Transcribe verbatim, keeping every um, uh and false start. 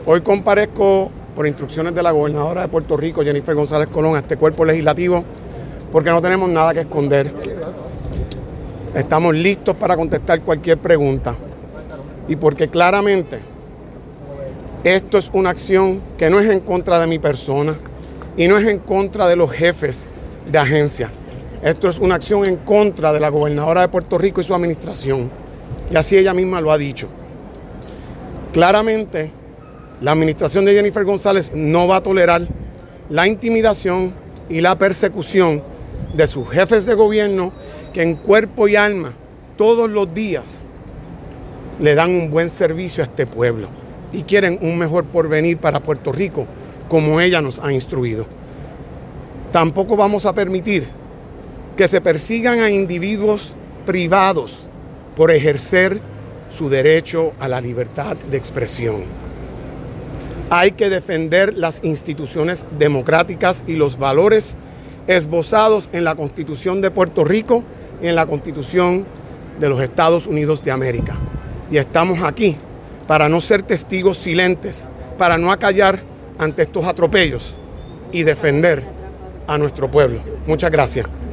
Hoy comparezco por instrucciones de la gobernadora de Puerto Rico, Jennifer González Colón, a este cuerpo legislativo porque no tenemos nada que esconder. Estamos listos para contestar cualquier pregunta y porque claramente esto es una acción que no es en contra de mi persona y no es en contra de los jefes de agencia. Esto es una acción en contra de la gobernadora de Puerto Rico y su administración. Y así ella misma lo ha dicho. Claramente, la administración de Jennifer González no va a tolerar la intimidación y la persecución de sus jefes de gobierno que en cuerpo y alma todos los días le dan un buen servicio a este pueblo y quieren un mejor porvenir para Puerto Rico, como ella nos ha instruido. Tampoco vamos a permitir que se persigan a individuos privados por ejercer su derecho a la libertad de expresión. Hay que defender las instituciones democráticas y los valores esbozados en la Constitución de Puerto Rico y en la Constitución de los Estados Unidos de América. Y estamos aquí para no ser testigos silentes, para no acallar ante estos atropellos y defender a nuestro pueblo. Muchas gracias.